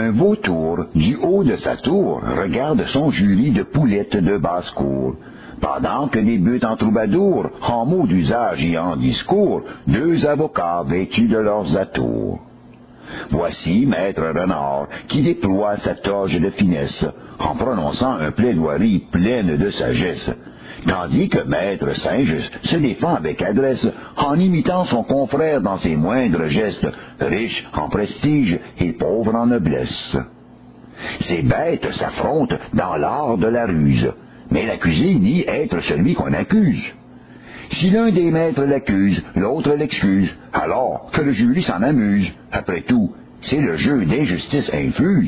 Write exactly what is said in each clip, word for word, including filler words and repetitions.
Un vautour, du haut de sa tour, regarde son jury de poulettes de basse-cour, pendant que débutent en troubadour, en mots d'usage et en discours, deux avocats vêtus de leurs atours. Voici Maître Renard, qui déploie sa toge de finesse, en prononçant un plaidoirie pleine de sagesse, tandis que Maître Singe se défend avec adresse, en imitant son confrère dans ses moindres gestes, riche en prestige et pauvre en noblesse. Ces bêtes s'affrontent dans l'art de la ruse, mais l'accusé nie être celui qu'on accuse. Si l'un des maîtres l'accuse, l'autre l'excuse, alors que le jury s'en amuse. Après tout, c'est le jeu d'injustice infuse.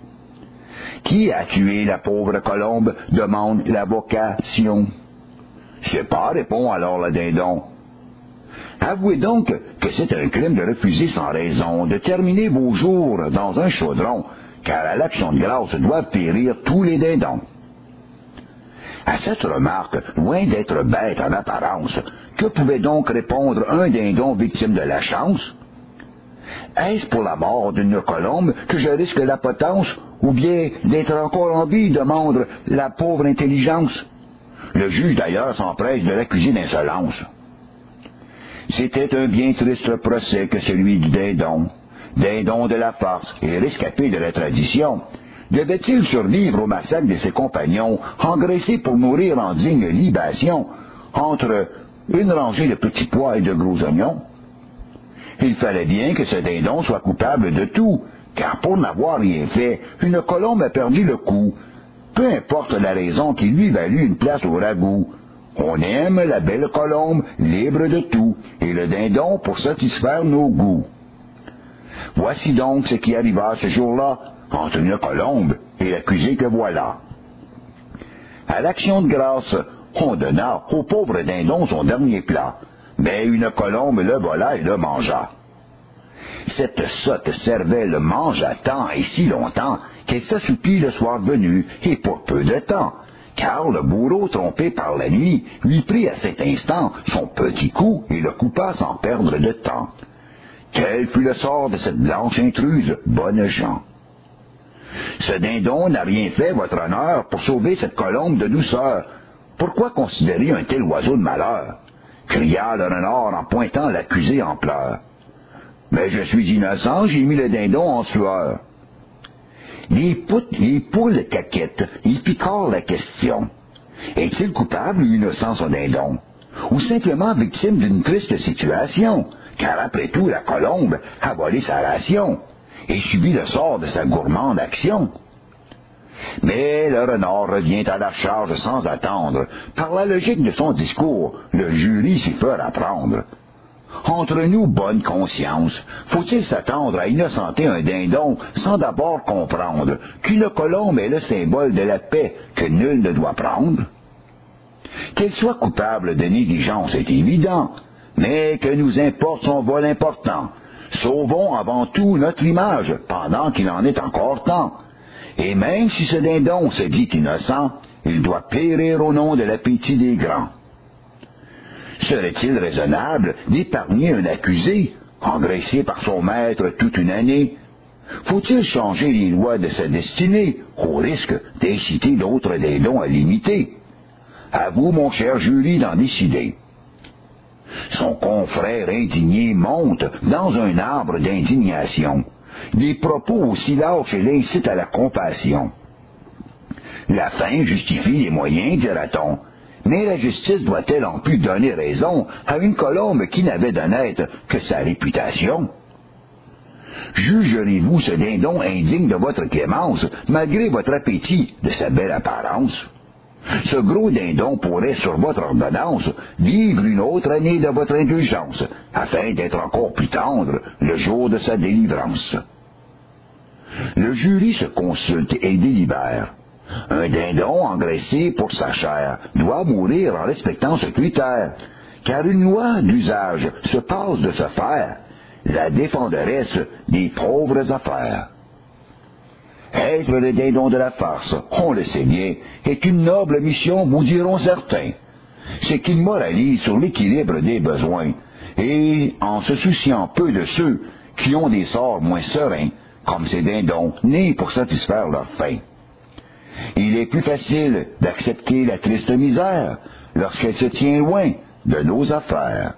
Qui a tué la pauvre colombe, demande l'avocation. Je sais pas, répond alors le dindon. Avouez donc que c'est un crime de refuser sans raison de terminer vos jours dans un chaudron, car à l'action de grâce doivent périr tous les dindons. À cette remarque, loin d'être bête en apparence, que pouvait donc répondre un dindon victime de la chance? Est-ce pour la mort d'une colombe que je risque la potence, ou bien d'être encore en vie, demande la pauvre intelligence? Le juge d'ailleurs s'empresse de l'accuser d'insolence. C'était un bien triste procès que celui du dindon, dindon de la farce et rescapé de la tradition. Devait-il survivre au massacre de ses compagnons, engraissés pour mourir en digne libation, entre une rangée de petits pois et de gros oignons? Il fallait bien que ce dindon soit coupable de tout, car pour n'avoir rien fait, une colombe a perdu le coup. Peu importe la raison qui lui valut une place au ragoût. On aime la belle colombe, libre de tout, et le dindon pour satisfaire nos goûts. Voici donc ce qui arriva ce jour-là, entre une colombe et l'accusé que voilà. À l'action de grâce, on donna au pauvre dindon son dernier plat, mais une colombe le vola et le mangea. Cette sotte cervelle mangea tant et si longtemps qu'elle s'assoupit le soir venu, et pour peu de temps, car le bourreau, trompé par la nuit, lui prit à cet instant son petit coup et le coupa sans perdre de temps. Quel fut le sort de cette blanche intruse, bonnes gens? Ce dindon n'a rien fait, votre honneur, pour sauver cette colombe de douceur. Pourquoi considérer un tel oiseau de malheur? Cria le renard en pointant l'accusé en pleurs. Mais je suis innocent, j'ai mis le dindon en sueur. Les, poutes, les poules caquettes, ils picorent la question. Est-il coupable ou innocent ce dindon? Ou simplement victime d'une triste situation? Car après tout, la colombe a volé sa ration et subit le sort de sa gourmande action. Mais le renard revient à la charge sans attendre. Par la logique de son discours, le jury s'y fera prendre. Entre nous, bonne conscience, faut-il s'attendre à innocenter un dindon sans d'abord comprendre qu'une colombe est le symbole de la paix que nul ne doit prendre? Qu'elle soit coupable de négligence est évident, mais que nous importe son vol important. Sauvons avant tout notre image, pendant qu'il en est encore temps. Et même si ce dindon se dit innocent, il doit périr au nom de l'appétit des grands. Serait-il raisonnable d'épargner un accusé, engraissé par son maître toute une année? Faut-il changer les lois de sa destinée, au risque d'inciter d'autres dindons à l'imiter? À vous, mon cher jury, d'en décider. Son confrère indigné monte dans un arbre d'indignation. Des propos aussi lâches l'incitent à la compassion. La fin justifie les moyens, dira-t-on. Mais la justice doit-elle en plus donner raison à une colombe qui n'avait d'honnête que sa réputation? Jugerez-vous ce dindon indigne de votre clémence, malgré votre appétit de sa belle apparence? Ce gros dindon pourrait, sur votre ordonnance, vivre une autre année de votre indulgence, afin d'être encore plus tendre le jour de sa délivrance. Le jury se consulte et délibère. Un dindon engraissé pour sa chair doit mourir en respectant ce critère, car une loi d'usage se passe de se faire, la défenderesse des pauvres affaires. Être le dindon de la farce, on le sait bien, est une noble mission, vous diront certains. C'est qu'il moralise sur l'équilibre des besoins, et en se souciant peu de ceux qui ont des sorts moins sereins, comme ces dindons, nés pour satisfaire leur faim. Il est plus facile d'accepter la triste misère lorsqu'elle se tient loin de nos affaires.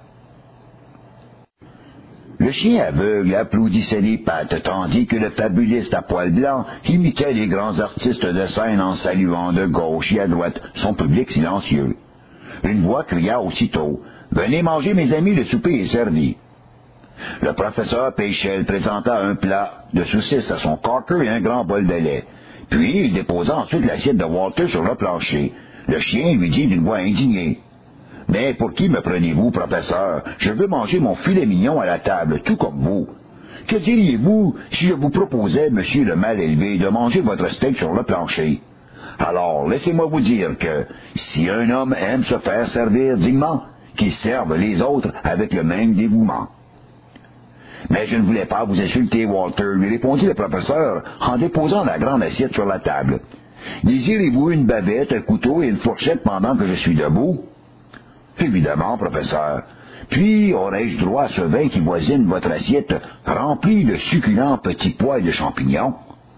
Le chien aveugle applaudissait les pattes, tandis que le fabuliste à poil blanc imitait les grands artistes de scène en saluant de gauche et à droite son public silencieux. Une voix cria aussitôt « Venez manger, mes amis, le souper est servi ». Le professeur Péchel présenta un plat de saucisses à son cocker et un grand bol de lait. Puis il déposa ensuite l'assiette de Walter sur le plancher. Le chien lui dit d'une voix indignée « Mais pour qui me prenez-vous, professeur? Je veux manger mon filet mignon à la table, tout comme vous. Que diriez-vous si je vous proposais, monsieur le mal élevé, de manger votre steak sur le plancher? Alors, laissez-moi vous dire que, si un homme aime se faire servir dignement, qu'il serve les autres avec le même dévouement. » Mais je ne voulais pas vous insulter, Walter, lui répondit le professeur en déposant la grande assiette sur la table. Désirez-vous une bavette, un couteau et une fourchette pendant que je suis debout? Évidemment, professeur. Puis, aurais-je droit à ce vin qui voisine votre assiette, rempli de succulents petits pois et de champignons?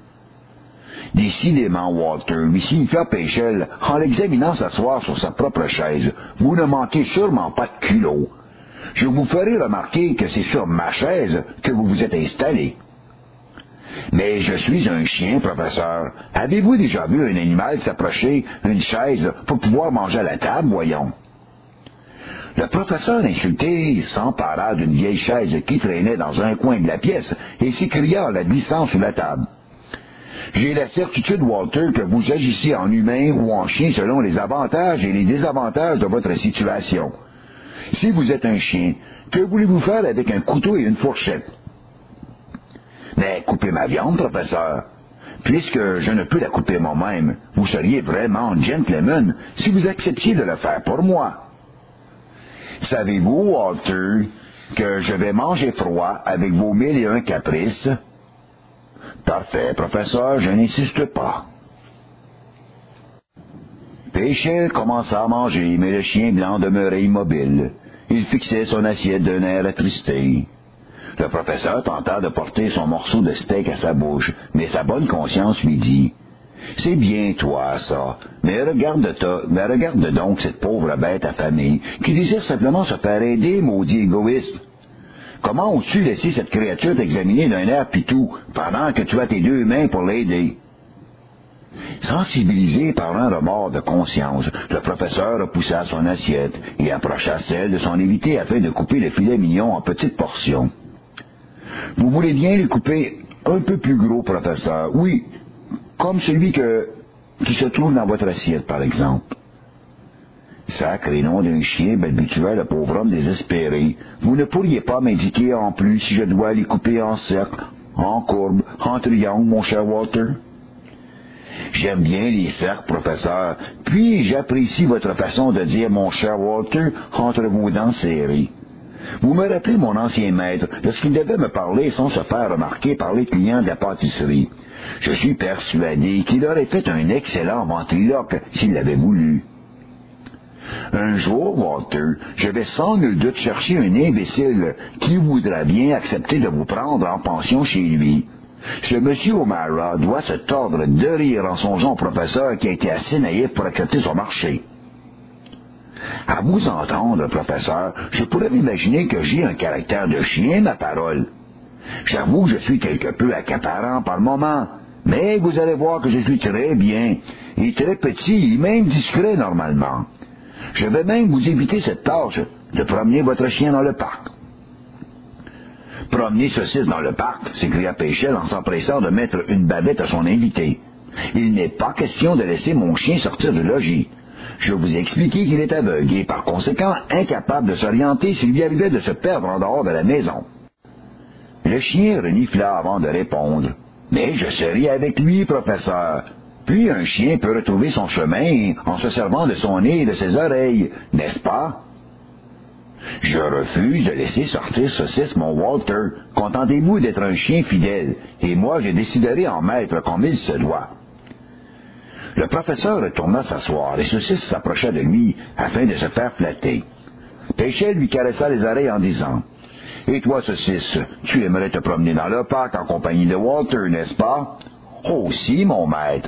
Décidément, Walter, lui signifia Péchel, en l'examinant s'asseoir sur sa propre chaise, vous ne manquez sûrement pas de culot. Je vous ferai remarquer que c'est sur ma chaise que vous vous êtes installé. Mais je suis un chien, professeur. Avez-vous déjà vu un animal s'approcher d'une chaise pour pouvoir manger à la table, voyons? Le professeur insulté s'empara d'une vieille chaise qui traînait dans un coin de la pièce et s'écria en la glissant sous la table. J'ai la certitude, Walter, que vous agissez en humain ou en chien selon les avantages et les désavantages de votre situation. Si vous êtes un chien, que voulez-vous faire avec un couteau et une fourchette? Mais coupez ma viande, professeur. Puisque je ne peux la couper moi-même, vous seriez vraiment gentleman si vous acceptiez de le faire pour moi. Savez-vous, Walter, que je vais manger froid avec vos mille et un caprices? Parfait, professeur, je n'insiste pas. Péchel commença à manger, mais le chien blanc demeurait immobile. Il fixait son assiette d'un air attristé. Le professeur tenta de porter son morceau de steak à sa bouche, mais sa bonne conscience lui dit « C'est bien toi, ça, mais regarde, mais regarde donc cette pauvre bête affamée, qui désire simplement se faire aider, maudit égoïste. Comment oses-tu laisser cette créature t'examiner d'un air pitou, pendant que tu as tes deux mains pour l'aider? » Sensibilisé par un remords de conscience, le professeur repoussa son assiette et approcha celle de son invité afin de couper le filet mignon en petites portions. « Vous voulez bien le couper un peu plus gros, professeur? Oui, comme celui que, qui se trouve dans votre assiette, par exemple. » Sacré nom d'un chien, balbutia le pauvre homme désespéré. Vous ne pourriez pas m'indiquer en plus si je dois les couper en cercle, en courbe, en triangle, mon cher Walter? J'aime bien les cercles, professeur, puis j'apprécie votre façon de dire mon cher Walter entre vos dents serrées. Vous me rappelez mon ancien maître lorsqu'il devait me parler sans se faire remarquer par les clients de la pâtisserie. Je suis persuadé qu'il aurait fait un excellent ventriloque s'il l'avait voulu. Un jour, Walter, je vais sans nul doute chercher un imbécile qui voudra bien accepter de vous prendre en pension chez lui. Ce monsieur O'Mara doit se tordre de rire en songeant au professeur qui a été assez naïf pour accepter son marché. À vous entendre, professeur, je pourrais m'imaginer que j'ai un caractère de chien, ma parole. J'avoue que je suis quelque peu accaparant par moment, mais vous allez voir que je suis très bien, et très petit, et même discret normalement. Je vais même vous éviter cette tâche de promener votre chien dans le parc. Promener saucisse dans le parc, s'écria Péchel en s'empressant de mettre une bavette à son invité. Il n'est pas question de laisser mon chien sortir du logis. Je vous ai expliqué qu'il est aveugle et par conséquent incapable de s'orienter s'il lui arrivait de se perdre en dehors de la maison. Le chien renifla avant de répondre. Mais je serai avec lui, professeur. Puis un chien peut retrouver son chemin en se servant de son nez et de ses oreilles, n'est-ce pas? Je refuse de laisser sortir saucisse, mon Walter. Contentez-vous d'être un chien fidèle, et moi je déciderai en maître comme il se doit. Le professeur retourna s'asseoir, et Saucisse s'approcha de lui afin de se faire flatter. Péchel lui caressa les oreilles en disant Et toi, Saucisse, tu aimerais te promener dans le parc en compagnie de Walter, n'est-ce pas? Oh, si, mon maître.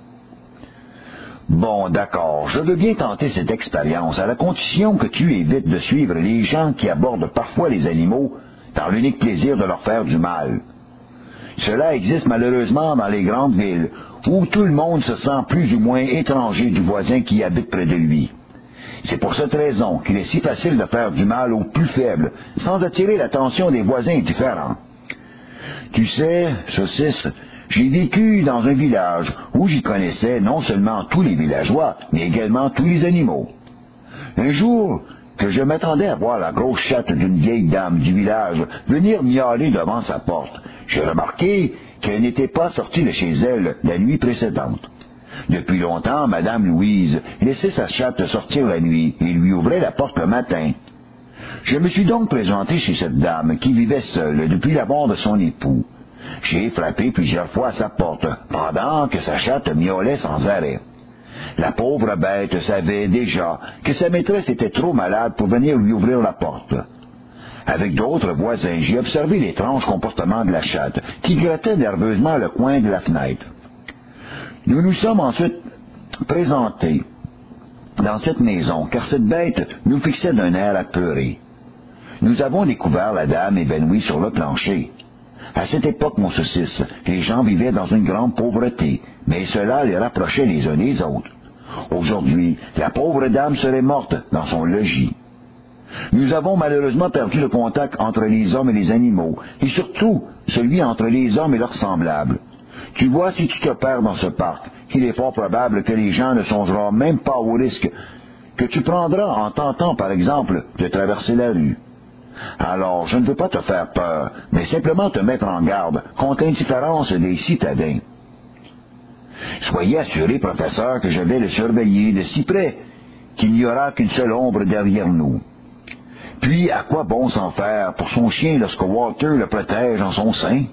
Bon, d'accord, je veux bien tenter cette expérience, à la condition que tu évites de suivre les gens qui abordent parfois les animaux dans l'unique plaisir de leur faire du mal. Cela existe malheureusement dans les grandes villes, où tout le monde se sent plus ou moins étranger du voisin qui habite près de lui. C'est pour cette raison qu'il est si facile de faire du mal aux plus faibles, sans attirer l'attention des voisins différents. Tu sais, Saucisse, j'ai vécu dans un village où j'y connaissais non seulement tous les villageois, mais également tous les animaux. Un jour, que je m'attendais à voir la grosse chatte d'une vieille dame du village venir miauler devant sa porte, j'ai remarqué qu'elle n'était pas sortie de chez elle la nuit précédente. Depuis longtemps, Madame Louise laissait sa chatte sortir la nuit et lui ouvrait la porte le matin. Je me suis donc présenté chez cette dame qui vivait seule depuis la mort de son époux. J'ai frappé plusieurs fois à sa porte, pendant que sa chatte miaulait sans arrêt. La pauvre bête savait déjà que sa maîtresse était trop malade pour venir lui ouvrir la porte. Avec d'autres voisins, j'ai observé l'étrange comportement de la chatte, qui grattait nerveusement le coin de la fenêtre. Nous nous sommes ensuite présentés dans cette maison, car cette bête nous fixait d'un air apeuré. Nous avons découvert la dame évanouie sur le plancher. À cette époque, mon Saucisse, les gens vivaient dans une grande pauvreté, mais cela les rapprochait les uns des autres. Aujourd'hui, la pauvre dame serait morte dans son logis. Nous avons malheureusement perdu le contact entre les hommes et les animaux, et surtout celui entre les hommes et leurs semblables. Tu vois, si tu te perds dans ce parc, il est fort probable que les gens ne songeront même pas au risque que tu prendras en tentant, par exemple, de traverser la rue. Alors, je ne veux pas te faire peur, mais simplement te mettre en garde contre l'indifférence des citadins. Soyez assuré, professeur, que je vais le surveiller de si près qu'il n'y aura qu'une seule ombre derrière nous. Puis, à quoi bon s'en faire pour son chien lorsque Walter le protège en son sein?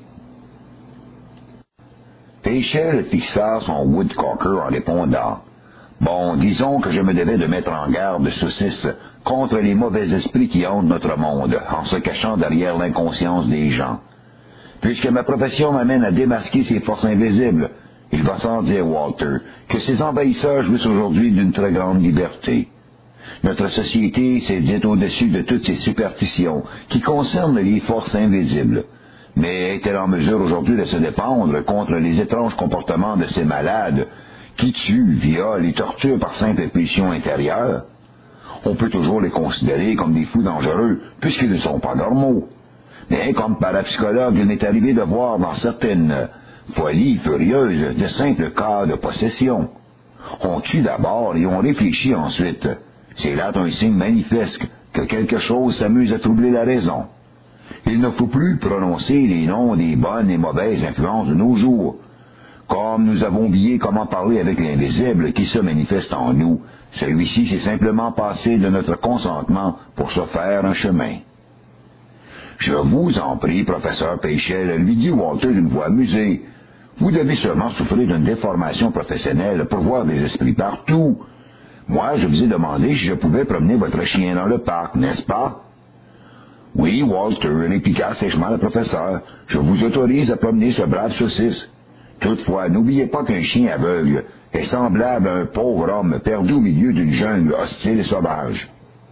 Péchel fixa son woodcocker en répondant. Bon, disons que je me devais de mettre en garde, Saucisse, contre les mauvais esprits qui hantent notre monde, en se cachant derrière l'inconscience des gens. Puisque ma profession m'amène à démasquer ces forces invisibles, il va sans dire, Walter, que ces envahisseurs jouissent aujourd'hui d'une très grande liberté. Notre société s'est dite au-dessus de toutes ces superstitions qui concernent les forces invisibles. Mais est-elle en mesure aujourd'hui de se défendre contre les étranges comportements de ces malades qui tuent, violent et torturent par simple pulsion intérieure? On peut toujours les considérer comme des fous dangereux, puisqu'ils ne sont pas normaux. Mais comme parapsychologue, il m'est arrivé de voir dans certaines folies furieuses de simples cas de possession. On tue d'abord et on réfléchit ensuite. C'est là un signe manifeste que quelque chose s'amuse à troubler la raison. Il ne faut plus prononcer les noms des bonnes et mauvaises influences de nos jours. Comme nous avons oublié comment parler avec l'invisible qui se manifeste en nous, celui-ci s'est simplement passé de notre consentement pour se faire un chemin. Je vous en prie, professeur Péchel, lui dit Walter d'une voix amusée. Vous devez sûrement souffrir d'une déformation professionnelle pour voir des esprits partout. Moi, je vous ai demandé si je pouvais promener votre chien dans le parc, n'est-ce pas? Oui, Walter, répliqua sèchement le professeur, je vous autorise à promener ce brave Saucisse. Toutefois, n'oubliez pas qu'un chien aveugle est semblable à un pauvre homme perdu au milieu d'une jungle hostile et sauvage.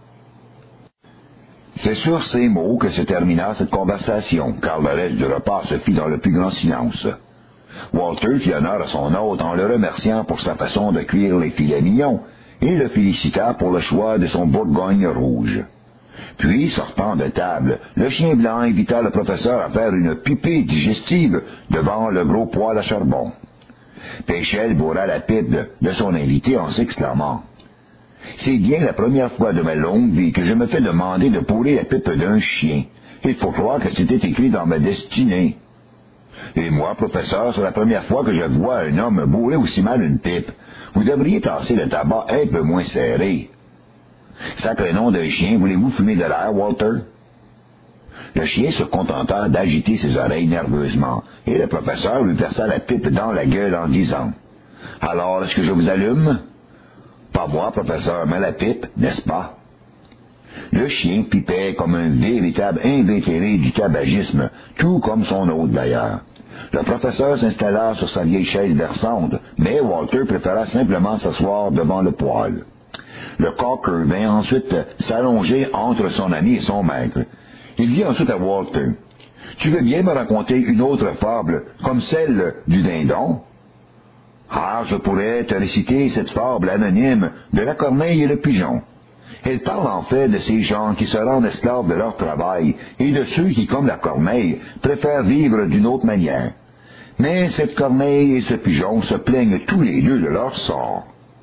C'est sur ces mots que se termina cette conversation, car le reste du repas se fit dans le plus grand silence. Walter fit honneur à son hôte en le remerciant pour sa façon de cuire les filets mignons et le félicita pour le choix de son Bourgogne rouge. Puis, sortant de table, le chien blanc invita le professeur à faire une pipée digestive devant le gros poêle à charbon. Péchel bourra la pipe de, de son invité en s'exclamant. « C'est bien la première fois de ma longue vie que je me fais demander de bourrer la pipe d'un chien. Il faut croire que c'était écrit dans ma destinée. » Et moi, professeur, c'est la première fois que je vois un homme bourrer aussi mal une pipe. Vous devriez tasser le tabac un peu moins serré. Sacré nom d'un chien, voulez-vous fumer de l'air, Walter? Le chien se contenta d'agiter ses oreilles nerveusement, et le professeur lui versa la pipe dans la gueule en disant « Alors, est-ce que je vous allume? » Pas moi, professeur, mais la pipe, n'est-ce pas? Le chien pipait comme un véritable invétéré du tabagisme, tout comme son hôte d'ailleurs. Le professeur s'installa sur sa vieille chaise berçante, mais Walter préféra simplement s'asseoir devant le poêle. Le cocker vint ensuite s'allonger entre son ami et son maître. Il dit ensuite à Walter, « Tu veux bien me raconter une autre fable, comme celle du dindon? » « Ah, je pourrais te réciter cette fable anonyme de la corneille et le pigeon. Elle parle en fait de ces gens qui se rendent esclaves de leur travail et de ceux qui, comme la corneille, préfèrent vivre d'une autre manière. Mais cette corneille et ce pigeon se plaignent tous les deux de leur sort.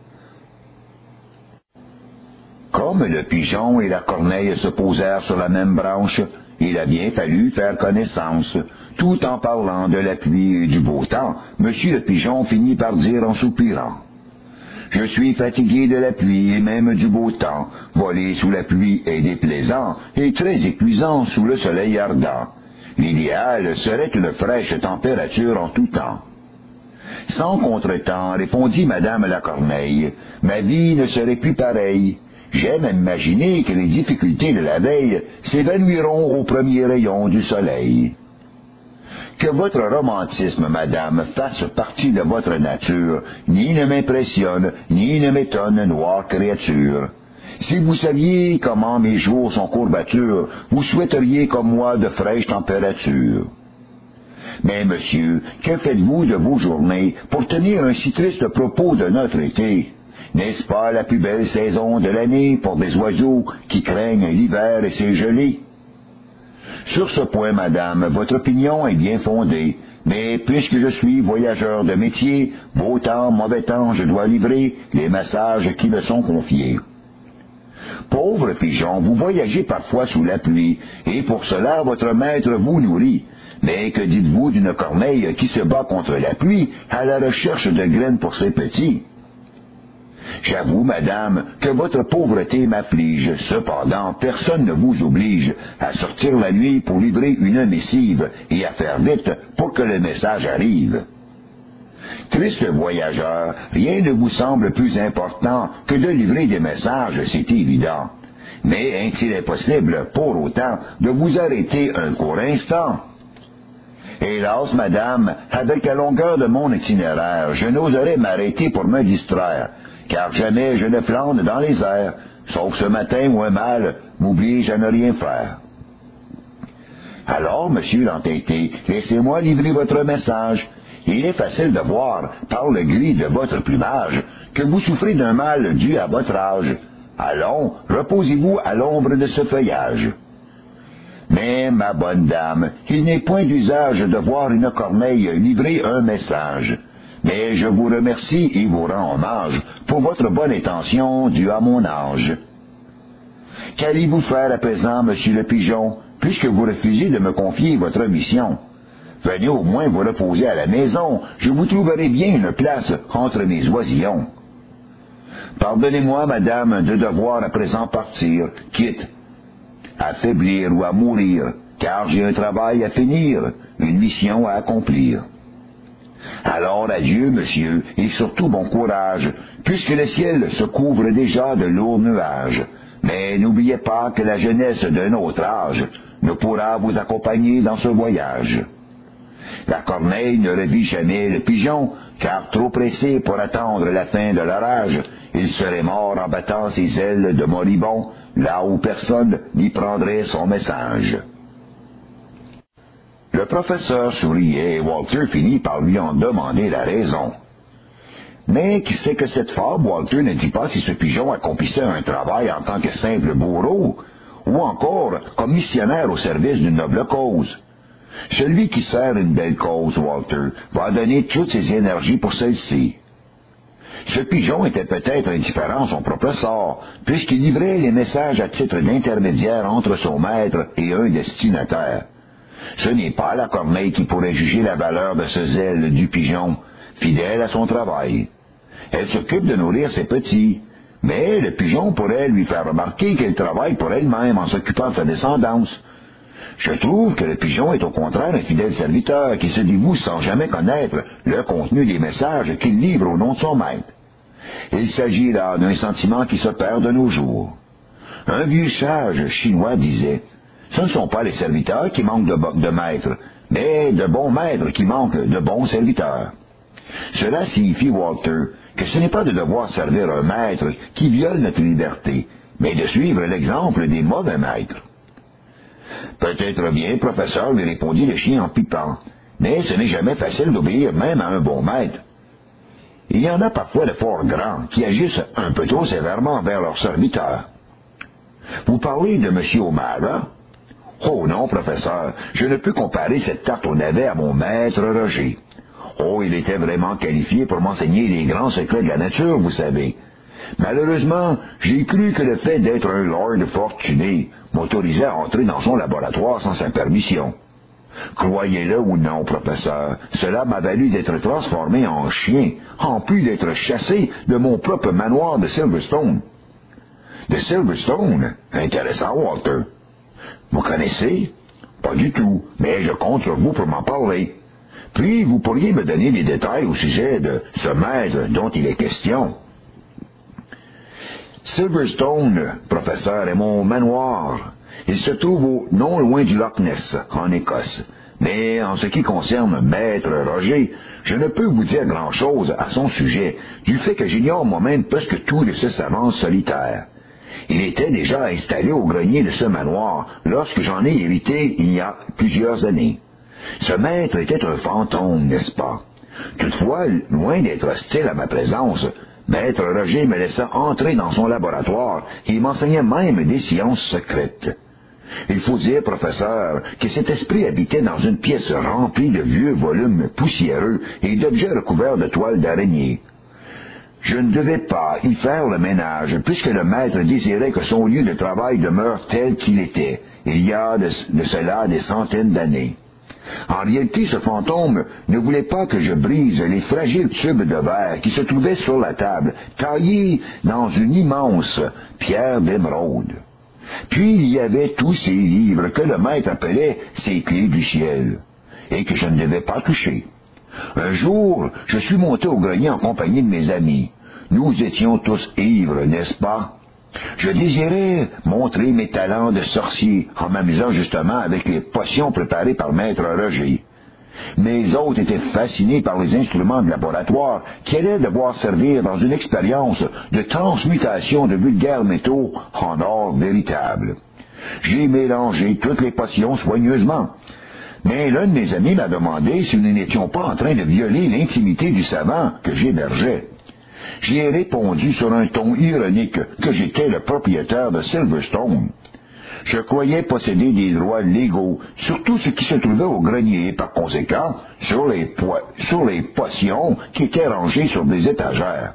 Comme le pigeon et la corneille se posèrent sur la même branche, il a bien fallu faire connaissance. Tout en parlant de la pluie et du beau temps, Monsieur le Pigeon finit par dire en soupirant, « Je suis fatigué de la pluie et même du beau temps. Voler sous la pluie est déplaisant et très épuisant sous le soleil ardent. L'idéal serait une fraîche température en tout temps. » Sans contretemps, répondit Madame la Corneille, « ma vie ne serait plus pareille. J'aime à imaginer que les difficultés de la veille s'évanouiront au premier rayon du soleil. » Que votre romantisme, madame, fasse partie de votre nature, ni ne m'impressionne, ni ne m'étonne, noire créature. Si vous saviez comment mes jours sont courbatures, vous souhaiteriez comme moi de fraîches températures. Mais, monsieur, que faites-vous de vos journées pour tenir un si triste propos de notre été? N'est-ce pas la plus belle saison de l'année pour des oiseaux qui craignent l'hiver et ses gelées? Sur ce point, madame, votre opinion est bien fondée, mais puisque je suis voyageur de métier, beau temps, mauvais temps, je dois livrer les messages qui me sont confiés. Pauvre pigeon, vous voyagez parfois sous la pluie, et pour cela votre maître vous nourrit. Mais que dites-vous d'une corneille qui se bat contre la pluie à la recherche de graines pour ses petits? J'avoue, madame, que votre pauvreté m'afflige. Cependant, personne ne vous oblige à sortir la nuit pour livrer une missive et à faire vite pour que le message arrive. Triste voyageur, rien ne vous semble plus important que de livrer des messages, c'est évident. Mais est-il impossible, pour autant, de vous arrêter un court instant? Hélas, madame, avec la longueur de mon itinéraire, je n'oserais m'arrêter pour me distraire, car jamais je ne plane dans les airs, sauf ce matin où un mâle m'oblige à ne rien faire. Alors, monsieur l'entêté, laissez-moi livrer votre message. Il est facile de voir, par le gris de votre plumage, que vous souffrez d'un mal dû à votre âge. Allons, reposez-vous à l'ombre de ce feuillage. Mais, ma bonne dame, il n'est point d'usage de voir une corneille livrer un message. Mais je vous remercie et vous rends hommage pour votre bonne intention due à mon âge. Qu'allez-vous faire à présent, monsieur le pigeon, puisque vous refusez de me confier votre mission? Venez au moins vous reposer à la maison, je vous trouverai bien une place entre mes oisillons. Pardonnez-moi, madame, de devoir à présent partir, quitte à faiblir ou à mourir, car j'ai un travail à finir, une mission à accomplir. Alors adieu, monsieur, et surtout bon courage, puisque le ciel se couvre déjà de lourds nuages. Mais n'oubliez pas que la jeunesse d'un autre âge ne pourra vous accompagner dans ce voyage. La corneille ne revit jamais le pigeon, car trop pressé pour attendre la fin de l'orage, il serait mort en battant ses ailes de moribond, là où personne n'y prendrait son message. Le professeur souriait et Walter finit par lui en demander la raison. Mais qui sait que cette fable, Walter ne dit pas si ce pigeon accomplissait un travail en tant que simple bourreau, ou encore comme missionnaire au service d'une noble cause. Celui qui sert une belle cause, Walter, va donner toutes ses énergies pour celle-ci. Ce pigeon était peut-être indifférent à son propre sort, puisqu'il livrait les messages à titre d'intermédiaire entre son maître et un destinataire. Ce n'est pas la corneille qui pourrait juger la valeur de ce zèle du pigeon, fidèle à son travail. Elle s'occupe de nourrir ses petits, mais le pigeon pourrait lui faire remarquer qu'elle travaille pour elle-même en s'occupant de sa descendance. Je trouve que le pigeon est au contraire un fidèle serviteur qui se dévoue sans jamais connaître le contenu des messages qu'il livre au nom de son maître. Il s'agit là d'un sentiment qui se perd de nos jours. Un vieux sage chinois disait, « Ce ne sont pas les serviteurs qui manquent de, de maîtres, mais de bons maîtres qui manquent de bons serviteurs. » Cela signifie, Walter, que ce n'est pas de devoir servir un maître qui viole notre liberté, mais de suivre l'exemple des mauvais maîtres. « Peut-être bien, professeur, lui répondit le chien en pipant, mais ce n'est jamais facile d'obéir même à un bon maître. Il y en a parfois de fort grands qui agissent un peu trop sévèrement envers leurs serviteurs. Vous parlez de M. O'Mara? Oh non, professeur, je ne peux comparer cette tarte au navet à mon maître Roger. Oh, il était vraiment qualifié pour m'enseigner les grands secrets de la nature, vous savez. Malheureusement, j'ai cru que le fait d'être un lord fortuné m'autorisait à entrer dans son laboratoire sans sa permission. Croyez-le ou non, professeur, cela m'a valu d'être transformé en chien, en plus d'être chassé de mon propre manoir de Silverstone. De Silverstone? Intéressant, Walter. Vous connaissez? Pas du tout, mais je compte sur vous pour m'en parler. Puis, vous pourriez me donner des détails au sujet de ce maître dont il est question. Silverstone, professeur, est mon manoir. Il se trouve au, non loin du Loch Ness, en Écosse. Mais en ce qui concerne Maître Roger, je ne peux vous dire grand-chose à son sujet, du fait que j'ignore moi-même presque tout de ses savances solitaires. Il était déjà installé au grenier de ce manoir lorsque j'en ai hérité il y a plusieurs années. Ce maître était un fantôme, n'est-ce pas? Toutefois, loin d'être hostile à ma présence, Maître Roger me laissa entrer dans son laboratoire et il m'enseignait même des sciences secrètes. Il faut dire, professeur, que cet esprit habitait dans une pièce remplie de vieux volumes poussiéreux et d'objets recouverts de toiles d'araignée. Je ne devais pas y faire le ménage, puisque le maître désirait que son lieu de travail demeure tel qu'il était, il y a de, de cela des centaines d'années. En réalité, ce fantôme ne voulait pas que je brise les fragiles tubes de verre qui se trouvaient sur la table, taillés dans une immense pierre d'émeraude. Puis il y avait tous ces livres que le maître appelait ses clés du ciel, et que je ne devais pas toucher. Un jour, je suis monté au grenier en compagnie de mes amis. Nous étions tous ivres, n'est-ce pas? Je désirais montrer mes talents de sorcier en m'amusant justement avec les potions préparées par Maître Roger. Mes hôtes étaient fascinés par les instruments de laboratoire qui allaient devoir servir dans une expérience de transmutation de vulgaires métaux en or véritable. J'ai mélangé toutes les potions soigneusement. Mais l'un de mes amis m'a demandé si nous n'étions pas en train de violer l'intimité du savant que j'hébergeais. J'ai répondu sur un ton ironique que j'étais le propriétaire de Silverstone. Je croyais posséder des droits légaux sur tout ce qui se trouvait au grenier et par conséquent sur les, po- sur les potions qui étaient rangées sur des étagères.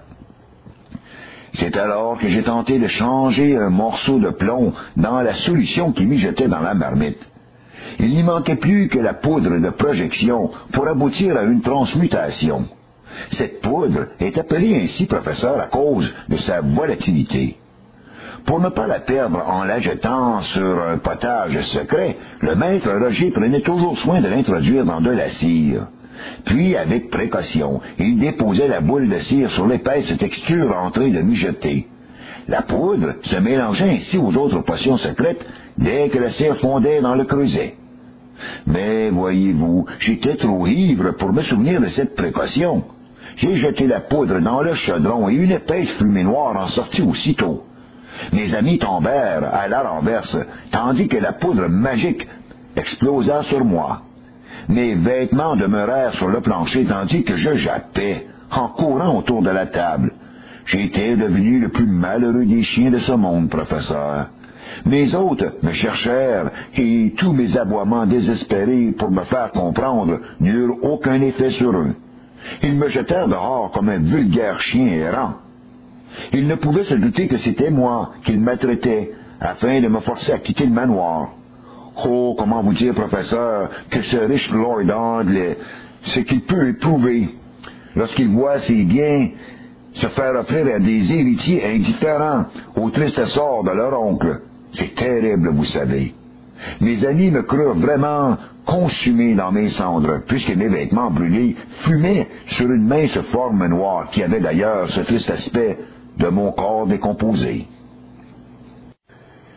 C'est alors que j'ai tenté de changer un morceau de plomb dans la solution qui mijotait dans la marmite. Il n'y manquait plus que la poudre de projection pour aboutir à une transmutation. Cette poudre est appelée ainsi, professeur, à cause de sa volatilité. Pour ne pas la perdre en la jetant sur un potage secret, le maître Roger prenait toujours soin de l'introduire dans de la cire. Puis, avec précaution, il déposait la boule de cire sur l'épaisse texture en train de mijoter. La poudre se mélangeait ainsi aux autres potions secrètes dès que la cire fondait dans le creuset. Mais, voyez-vous, j'étais trop ivre pour me souvenir de cette précaution. J'ai jeté la poudre dans le chaudron et une épaisse fumée noire en sortit aussitôt. Mes amis tombèrent à la renverse, tandis que la poudre magique explosa sur moi. Mes vêtements demeurèrent sur le plancher tandis que je jappais, en courant autour de la table. J'étais devenu le plus malheureux des chiens de ce monde, professeur. Mes hôtes me cherchèrent et tous mes aboiements désespérés pour me faire comprendre n'eurent aucun effet sur eux. Ils me jetèrent dehors comme un vulgaire chien errant. Ils ne pouvaient se douter que c'était moi qu'ils maltraitaient, afin de me forcer à quitter le manoir. Oh, comment vous dire, professeur, que ce riche lord anglais, ce qu'il peut éprouver lorsqu'il voit ses biens se faire offrir à des héritiers indifférents au triste sort de leur oncle. C'est terrible, vous savez. Mes amis me crurent vraiment consumé dans mes cendres, puisque mes vêtements brûlés fumaient sur une mince forme noire qui avait d'ailleurs ce triste aspect de mon corps décomposé.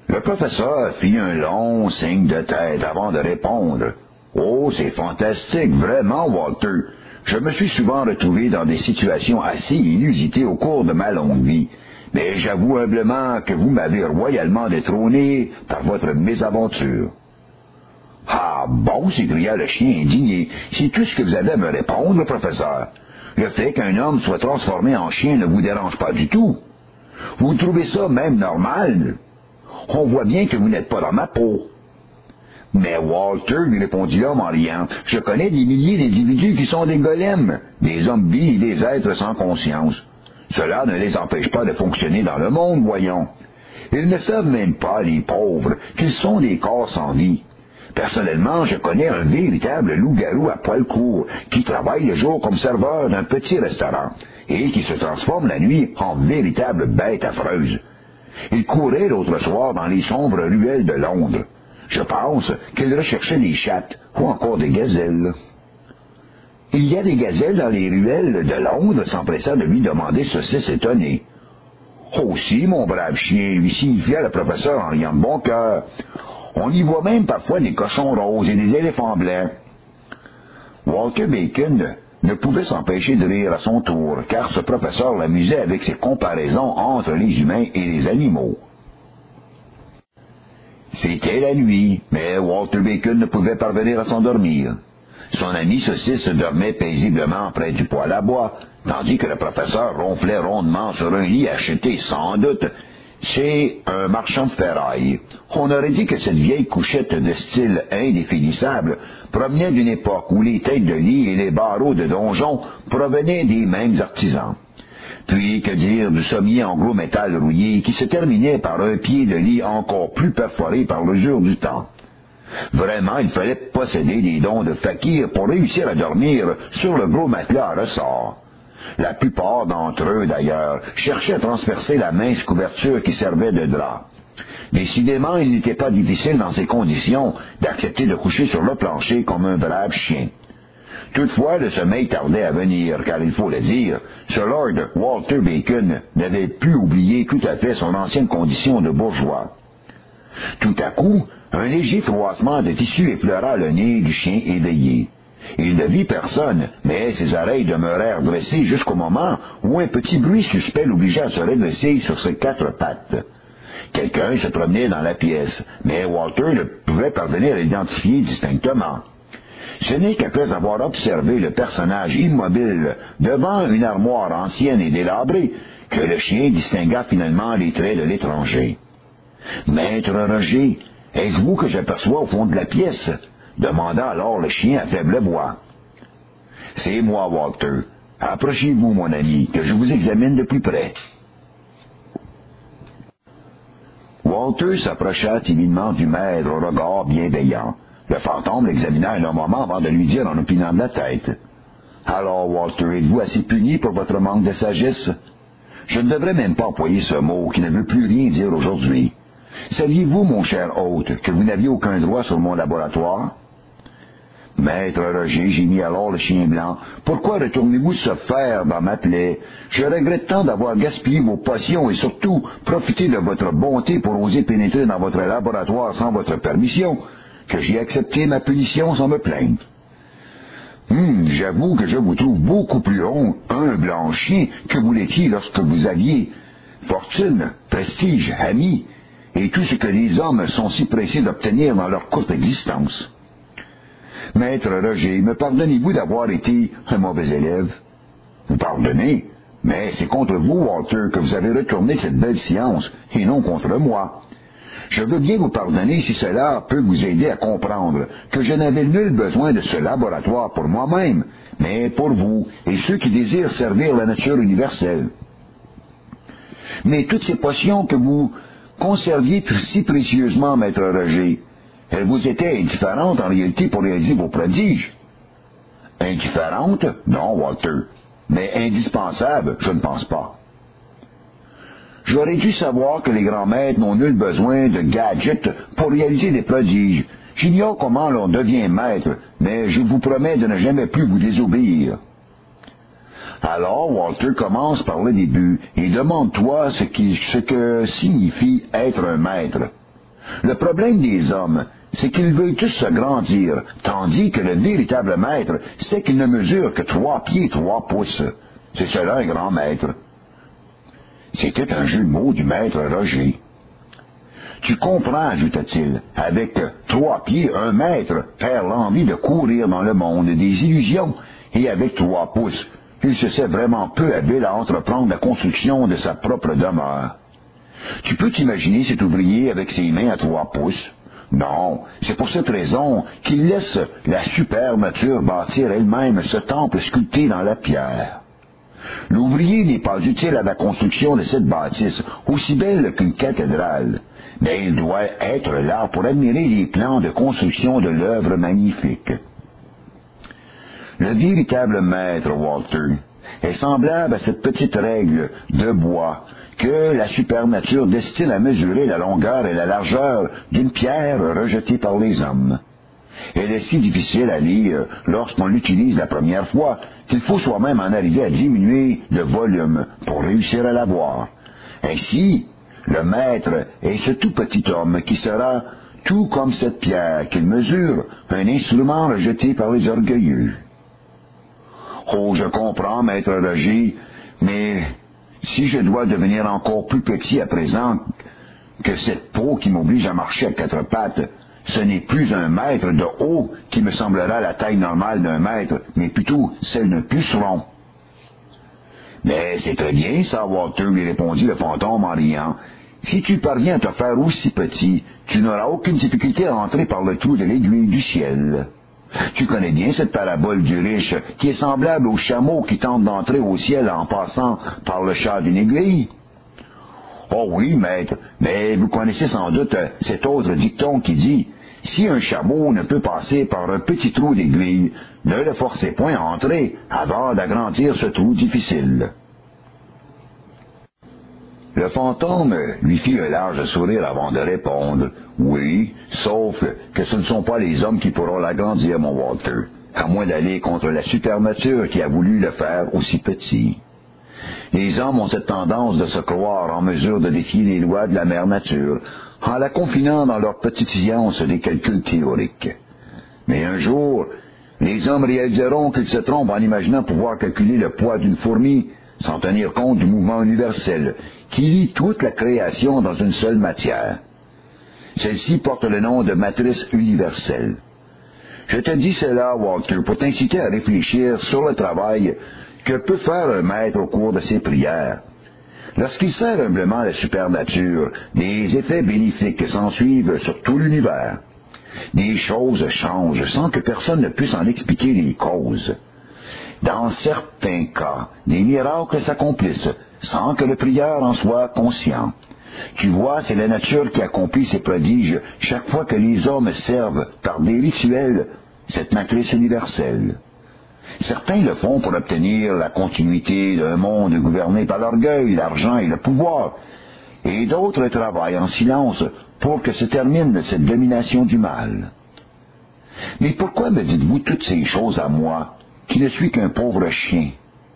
Le professeur fit un long signe de tête avant de répondre. « Oh, c'est fantastique, vraiment, Walter. Je me suis souvent retrouvé dans des situations assez inusitées au cours de ma longue vie, mais j'avoue humblement que vous m'avez royalement détrôné par votre mésaventure. » « Ah bon, s'écria le chien indigné, c'est tout ce que vous avez à me répondre, professeur. Le fait qu'un homme soit transformé en chien ne vous dérange pas du tout. Vous trouvez ça même normal? On voit bien que vous n'êtes pas dans ma peau. » « Mais Walter, lui répondit l'homme en riant, je connais des milliers d'individus qui sont des golems, des zombies et des êtres sans conscience. Cela ne les empêche pas de fonctionner dans le monde, voyons. Ils ne savent même pas, les pauvres, qu'ils sont des corps sans vie. Personnellement, je connais un véritable loup-garou à poil court qui travaille le jour comme serveur d'un petit restaurant et qui se transforme la nuit en véritable bête affreuse. Il courait l'autre soir dans les sombres ruelles de Londres. Je pense qu'il recherchait des chattes ou encore des gazelles. « Il y a des gazelles dans les ruelles de Londres ?» s'empressa de lui demander Saucisse étonné. « Aussi, mon brave chien, lui signifia le professeur en riant de bon cœur. On y voit même parfois des cochons roses et des éléphants blancs. » Walter Bacon ne pouvait s'empêcher de rire à son tour, car ce professeur l'amusait avec ses comparaisons entre les humains et les animaux. C'était la nuit, mais Walter Bacon ne pouvait parvenir à s'endormir. Son ami Saucisse dormait paisiblement près du poêle à bois, tandis que le professeur ronflait rondement sur un lit acheté sans doute chez un marchand de ferraille. On aurait dit que cette vieille couchette de style indéfinissable provenait d'une époque où les têtes de lit et les barreaux de donjon provenaient des mêmes artisans. Puis, que dire du sommier en gros métal rouillé qui se terminait par un pied de lit encore plus perforé par l'usure du temps. Vraiment, il fallait posséder des dons de fakir pour réussir à dormir sur le gros matelas à ressort. La plupart d'entre eux, d'ailleurs, cherchaient à transpercer la mince couverture qui servait de drap. Décidément, il n'était pas difficile dans ces conditions d'accepter de coucher sur le plancher comme un brave chien. Toutefois, le sommeil tardait à venir, car il faut le dire, ce Lord Walter Bacon n'avait pu oublier tout à fait son ancienne condition de bourgeois. Tout à coup, un léger froissement de tissu effleura le nez du chien éveillé. Il ne vit personne, mais ses oreilles demeurèrent dressées jusqu'au moment où un petit bruit suspect l'obligea à se redresser sur ses quatre pattes. Quelqu'un se promenait dans la pièce, mais Walter ne pouvait parvenir à l'identifier distinctement. Ce n'est qu'après avoir observé le personnage immobile devant une armoire ancienne et délabrée que le chien distingua finalement les traits de l'étranger. « Maître Roger, est-ce vous que j'aperçois au fond de la pièce ?» demanda alors le chien à faible voix. « C'est moi, Walter. Approchez-vous, mon ami, que je vous examine de plus près. » Walter s'approcha timidement du maître au regard bienveillant. Le fantôme l'examina un long moment avant de lui dire en opinant de la tête. « Alors, Walter, êtes-vous assez puni pour votre manque de sagesse? Je ne devrais même pas employer ce mot qui ne veut plus rien dire aujourd'hui. Saviez-vous, mon cher hôte, que vous n'aviez aucun droit sur mon laboratoire? » « Maître Roger, gémit alors le chien blanc, pourquoi retournez-vous se faire dans ma plaie? Je regrette tant d'avoir gaspillé vos potions et surtout profité de votre bonté pour oser pénétrer dans votre laboratoire sans votre permission, que j'ai accepté ma punition sans me plaindre. Hum, j'avoue que je vous trouve beaucoup plus rond, humble en chien, que vous l'étiez lorsque vous aviez fortune, prestige, amis, et tout ce que les hommes sont si pressés d'obtenir dans leur courte existence. Maître Roger, me pardonnez-vous d'avoir été un mauvais élève? Vous pardonnez? Mais c'est contre vous, Walter, que vous avez retourné cette belle science, et non contre moi. Je veux bien vous pardonner si cela peut vous aider à comprendre que je n'avais nul besoin de ce laboratoire pour moi-même, mais pour vous et ceux qui désirent servir la nature universelle. Mais toutes ces potions que vous conserviez si précieusement, Maître Roger, elles vous étaient indifférentes en réalité pour réaliser vos prodiges. Indifférentes? Non, Walter. Mais indispensables, je ne pense pas. J'aurais dû savoir que les grands maîtres n'ont nul besoin de gadgets pour réaliser des prodiges. J'ignore comment l'on devient maître, mais je vous promets de ne jamais plus vous désobéir. Alors, Walter commence par le début et demande-toi ce, qui, ce que signifie être un maître. Le problème des hommes, c'est qu'ils veulent tous se grandir, tandis que le véritable maître sait qu'il ne mesure que trois pieds et trois pouces. C'est cela un grand maître. C'était un jeu de mots du maître Roger. Tu comprends, ajouta-t-il, avec trois pieds, un maître perd l'envie de courir dans le monde des illusions, et avec trois pouces, il se sait vraiment peu habile à entreprendre la construction de sa propre demeure. Tu peux t'imaginer cet ouvrier avec ses mains à trois pouces? Non, c'est pour cette raison qu'il laisse la super nature bâtir elle-même ce temple sculpté dans la pierre. L'ouvrier n'est pas utile à la construction de cette bâtisse, aussi belle qu'une cathédrale, mais il doit être là pour admirer les plans de construction de l'œuvre magnifique. Le véritable maître, Walter, est semblable à cette petite règle de bois que la supernature destine à mesurer la longueur et la largeur d'une pierre rejetée par les hommes. Elle est si difficile à lire lorsqu'on l'utilise la première fois qu'il faut soi-même en arriver à diminuer le volume pour réussir à la voir. Ainsi, le maître est ce tout petit homme qui sera, tout comme cette pierre qu'il mesure, un instrument rejeté par les orgueilleux. Oh, je comprends, maître Roger, mais si je dois devenir encore plus petit à présent que cette peau qui m'oblige à marcher à quatre pattes, ce n'est plus un mètre de haut qui me semblera la taille normale d'un mètre, mais plutôt celle d'un puceron. Mais c'est très bien ça, Walter, lui répondit le fantôme en riant. Si tu parviens à te faire aussi petit, tu n'auras aucune difficulté à entrer par le trou de l'aiguille du ciel. Tu connais bien cette parabole du riche qui est semblable au chameau qui tente d'entrer au ciel en passant par le chat d'une aiguille. Oh oui, maître, mais vous connaissez sans doute cet autre dicton qui dit « Si un chameau ne peut passer par un petit trou d'aiguille, ne le forcez point à entrer avant d'agrandir ce trou difficile. » Le fantôme lui fit un large sourire avant de répondre « Oui, sauf que ce ne sont pas les hommes qui pourront l'agrandir, mon Walter, à moins d'aller contre la supernature qui a voulu le faire aussi petit. Les hommes ont cette tendance de se croire en mesure de défier les lois de la mère nature, en la confinant dans leur petite science des calculs théoriques. Mais un jour, les hommes réaliseront qu'ils se trompent en imaginant pouvoir calculer le poids d'une fourmi sans tenir compte du mouvement universel qui lie toute la création dans une seule matière. Celle-ci porte le nom de matrice universelle. Je te dis cela, Walter, pour t'inciter à réfléchir sur le travail que peut faire un maître au cours de ses prières. Lorsqu'il sert humblement la supernature, des effets bénéfiques s'ensuivent sur tout l'univers. Des choses changent sans que personne ne puisse en expliquer les causes. Dans certains cas, des miracles s'accomplissent sans que le prieur en soit conscient. Tu vois, c'est la nature qui accomplit ces prodiges chaque fois que les hommes servent par des rituels cette matrice universelle. Certains le font pour obtenir la continuité d'un monde gouverné par l'orgueil, l'argent et le pouvoir, et d'autres travaillent en silence pour que se termine cette domination du mal. Mais pourquoi me dites-vous toutes ces choses à moi, qui ne suis qu'un pauvre chien?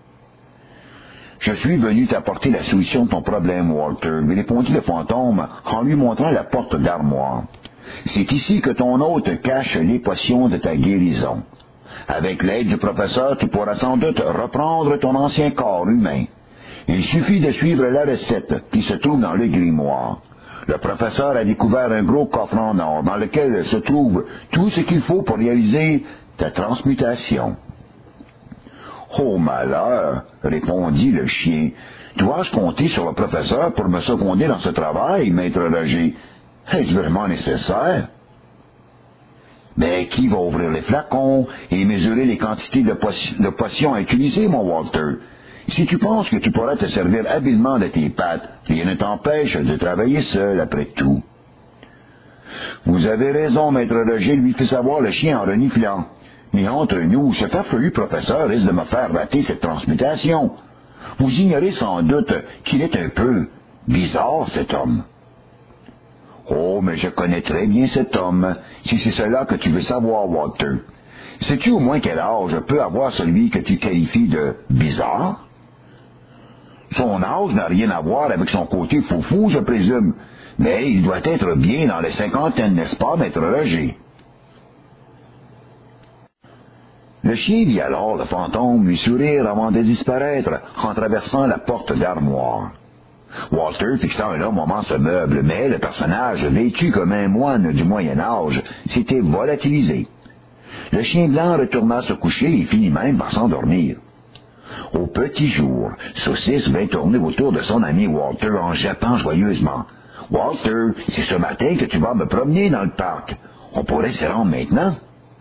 Je suis venu t'apporter la solution de ton problème, Walter, lui répondit le fantôme en lui montrant la porte d'armoire. C'est ici que ton hôte cache les potions de ta guérison. Avec l'aide du professeur, tu pourras sans doute reprendre ton ancien corps humain. Il suffit de suivre la recette qui se trouve dans le grimoire. Le professeur a découvert un gros coffre en or dans lequel se trouve tout ce qu'il faut pour réaliser ta transmutation. « Oh malheur, répondit le chien, dois-je compter sur le professeur pour me seconder dans ce travail, maître Roger? Est-ce vraiment nécessaire? Mais qui va ouvrir les flacons et mesurer les quantités de, po- de potions à utiliser, mon Walter? Si tu penses que tu pourras te servir habilement de tes pattes, rien ne t'empêche de travailler seul après tout. » Vous avez raison, maître Roger, lui fit savoir le chien en reniflant. Mais entre nous, ce farfelu professeur risque de me faire rater cette transmutation. Vous ignorez sans doute qu'il est un peu bizarre, cet homme. Oh, mais je connais très bien cet homme, si c'est cela que tu veux savoir, Walter. Sais-tu au moins quel âge peut avoir celui que tu qualifies de bizarre? Son âge n'a rien à voir avec son côté foufou, je présume. Mais il doit être bien dans les cinquantaines, n'est-ce pas, maître Roger? Le chien vit alors le fantôme lui sourire avant de disparaître en traversant la porte d'armoire. Walter fixa un long moment ce meuble, mais le personnage, vêtu comme un moine du Moyen Âge, s'était volatilisé. Le chien blanc retourna se coucher et finit même par s'endormir. Au petit jour, Saucisse vint tourner autour de son ami Walter en jappant joyeusement. « Walter, c'est ce matin que tu vas me promener dans le parc. On pourrait se rendre maintenant. »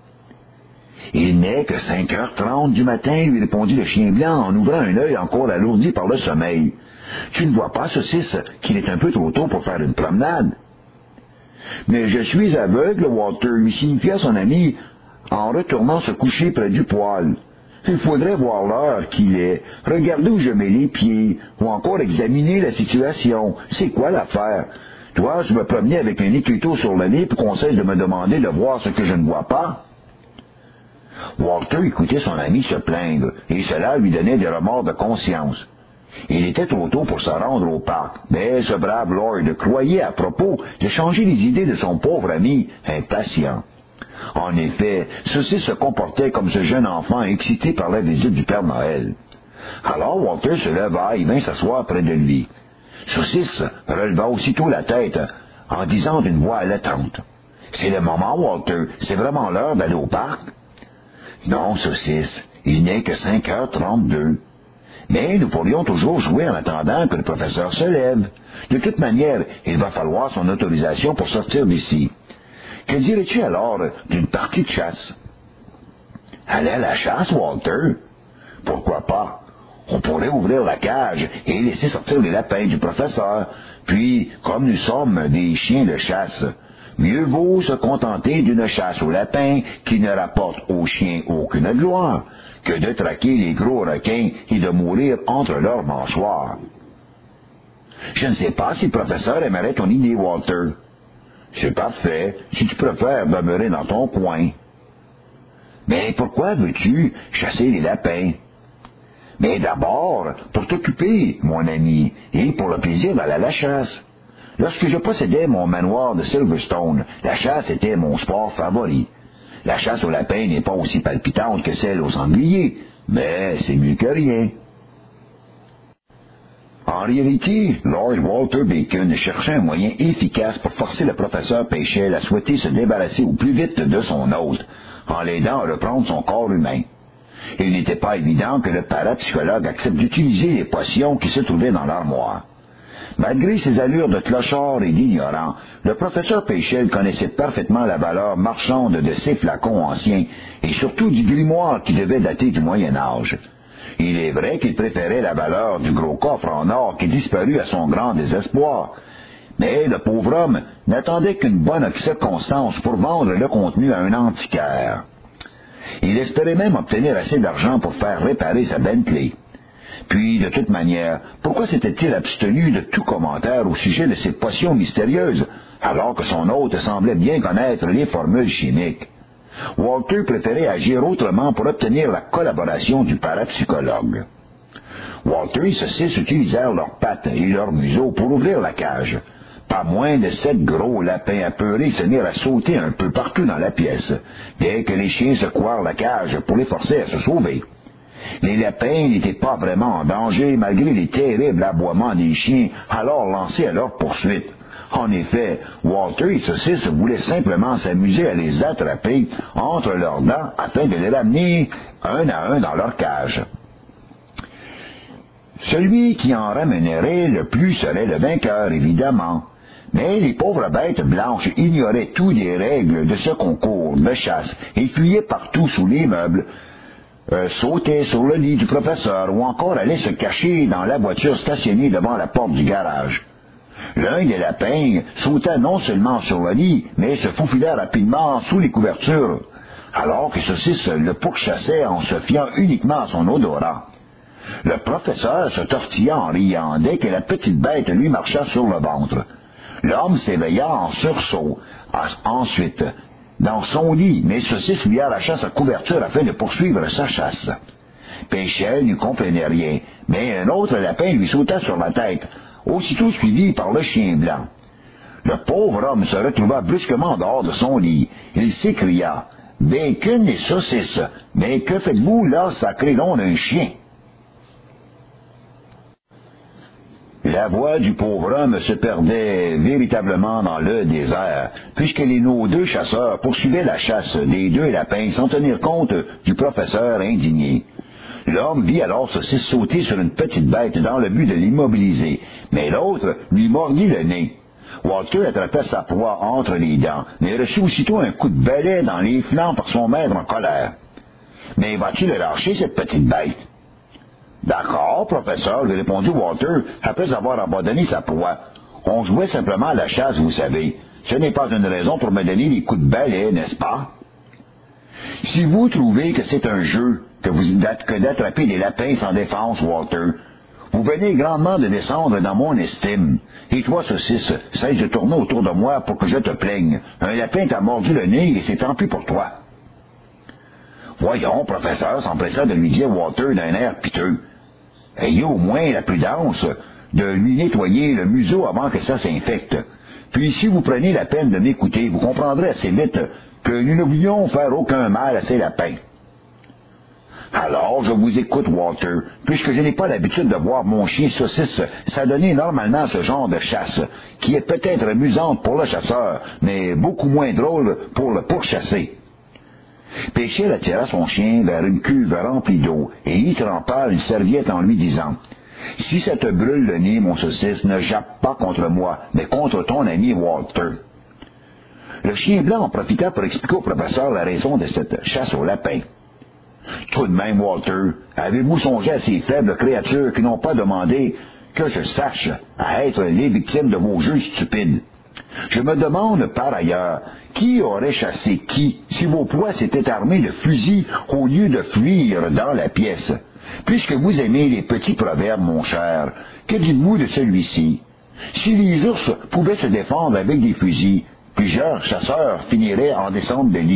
« Il n'est que cinq heures trente du matin, lui répondit le chien blanc en ouvrant un œil encore alourdi par le sommeil. Tu ne vois pas, Saucisse, qu'il est un peu trop tôt pour faire une promenade? Mais je suis aveugle, Walter, lui signifia son ami en retournant se coucher près du poêle. Il faudrait voir l'heure qu'il est, regarder où je mets les pieds, ou encore examiner la situation. C'est quoi l'affaire? Toi, je me promenais avec un écriteau sur le nez pour qu'on cesse de me demander de voir ce que je ne vois pas. Walter écoutait son ami se plaindre, et cela lui donnait des remords de conscience. Il était trop tôt pour se rendre au parc, mais ce brave Lord croyait à propos de changer les idées de son pauvre ami, impatient. En effet, ceci se comportait comme ce jeune enfant excité par la visite du Père Noël. Alors Walter se leva et vint s'asseoir près de lui. Saucisse releva aussitôt la tête, en disant d'une voix allaitante. « C'est le moment, Walter, c'est vraiment l'heure d'aller au parc? » « Non, Saucisse, il n'est que cinq heures trente-deux. Mais nous pourrions toujours jouer en attendant que le professeur se lève. De toute manière, il va falloir son autorisation pour sortir d'ici. Que dirais-tu alors d'une partie de chasse? » « Aller à la chasse, Walter? Pourquoi pas? On pourrait ouvrir la cage et laisser sortir les lapins du professeur. Puis, comme nous sommes des chiens de chasse, mieux vaut se contenter d'une chasse aux lapins qui ne rapporte aux chiens aucune gloire que de traquer les gros requins et de mourir entre leurs mâchoires. Je ne sais pas si le professeur aimerait ton idée, Walter. C'est parfait, si tu préfères demeurer dans ton coin. Mais pourquoi veux-tu chasser les lapins? Mais d'abord, pour t'occuper, mon ami, et pour le plaisir d'aller à la chasse. Lorsque je possédais mon manoir de Silverstone, la chasse était mon sport favori. La chasse aux lapins n'est pas aussi palpitante que celle aux sangliers, mais c'est mieux que rien. En réalité, Lord Walter Bacon cherchait un moyen efficace pour forcer le professeur Péchel à souhaiter se débarrasser au plus vite de son hôte, en l'aidant à reprendre son corps humain. Il n'était pas évident que le parapsychologue accepte d'utiliser les potions qui se trouvaient dans l'armoire. Malgré ses allures de clochard et d'ignorant, le professeur Péchel connaissait parfaitement la valeur marchande de ces flacons anciens, et surtout du grimoire qui devait dater du Moyen Âge. Il est vrai qu'il préférait la valeur du gros coffre en or qui disparut à son grand désespoir, mais le pauvre homme n'attendait qu'une bonne circonstance pour vendre le contenu à un antiquaire. Il espérait même obtenir assez d'argent pour faire réparer sa Bentley. Puis, de toute manière, pourquoi s'était-il abstenu de tout commentaire au sujet de ces potions mystérieuses, alors que son hôte semblait bien connaître les formules chimiques? Walter préférait agir autrement pour obtenir la collaboration du parapsychologue. Walter et Saucisse utilisèrent leurs pattes et leurs museaux pour ouvrir la cage. Pas moins de sept gros lapins apeurés se mirent à sauter un peu partout dans la pièce, dès que les chiens secouèrent la cage pour les forcer à se sauver. Les lapins n'étaient pas vraiment en danger malgré les terribles aboiements des chiens alors lancés à leur poursuite. En effet, Walter et Saucisse voulaient simplement s'amuser à les attraper entre leurs dents afin de les ramener un à un dans leur cage. Celui qui en ramènerait le plus serait le vainqueur, évidemment. Mais les pauvres bêtes blanches ignoraient tout des règles de ce concours de chasse et fuyaient partout sous les meubles, euh, sautaient sur le lit du professeur ou encore allaient se cacher dans la voiture stationnée devant la porte du garage. L'un des lapins sauta non seulement sur le lit, mais se faufila rapidement sous les couvertures, alors que Saucisse le pourchassait en se fiant uniquement à son odorat. Le professeur se tortilla en riant dès que la petite bête lui marcha sur le ventre. L'homme s'éveilla en sursaut, ensuite, dans son lit, mais Saucisse lui arracha sa couverture afin de poursuivre sa chasse. Péchel ne comprenait rien, mais un autre lapin lui sauta sur la tête, aussitôt suivi par le chien blanc. Le pauvre homme se retrouva brusquement dehors de son lit. Il s'écria « Bacon et saucisses, mais que faites-vous là, sacré nom d'un chien ?» La voix du pauvre homme se perdait véritablement dans le désert, puisque les nos deux chasseurs poursuivaient la chasse des deux lapins sans tenir compte du professeur indigné. L'homme vit alors Saucisse sauter sur une petite bête dans le but de l'immobiliser, mais l'autre lui mordit le nez. Walter attrapait sa proie entre les dents, mais reçut aussitôt un coup de balai dans les flancs par son maître en colère. « Mais vas-tu le lâcher, cette petite bête? »« D'accord, professeur, lui répondit Walter, après avoir abandonné sa proie. On jouait simplement à la chasse, vous savez. Ce n'est pas une raison pour me donner des coups de balai, n'est-ce pas? Si vous trouvez que c'est un jeu que, vous, que d'attraper des lapins sans défense, Walter, vous venez grandement de descendre dans mon estime. Et toi, Saucisse, cesse de tourner autour de moi pour que je te plaigne. Un lapin t'a mordu le nez et c'est tant pis pour toi. Voyons, professeur, s'empressa de lui dire Walter d'un air piteux. Ayez au moins la prudence de lui nettoyer le museau avant que ça s'infecte. Puis si vous prenez la peine de m'écouter, vous comprendrez assez vite que nous ne voulions faire aucun mal à ces lapins. Alors, je vous écoute, Walter, puisque je n'ai pas l'habitude de voir mon chien Saucisse s'adonner normalement à ce genre de chasse, qui est peut-être amusante pour le chasseur, mais beaucoup moins drôle pour le pourchasser. Péchiel attira son chien vers une cuve remplie d'eau et y trempa une serviette en lui disant « Si ça te brûle le nez, mon Saucisse, ne jappe pas contre moi, mais contre ton ami Walter. » Le chien blanc en profita pour expliquer au professeur la raison de cette chasse au lapin. « Tout de même, Walter, avez-vous songé à ces faibles créatures qui n'ont pas demandé que je sache à être les victimes de vos jeux stupides? Je me demande, par ailleurs, qui aurait chassé qui si vos proies s'étaient armées de fusils au lieu de fuir dans la pièce? Puisque vous aimez les petits proverbes, mon cher, que dites-vous de celui-ci? Si les ours pouvaient se défendre avec des fusils, plusieurs chasseurs finiraient en descente de lit. »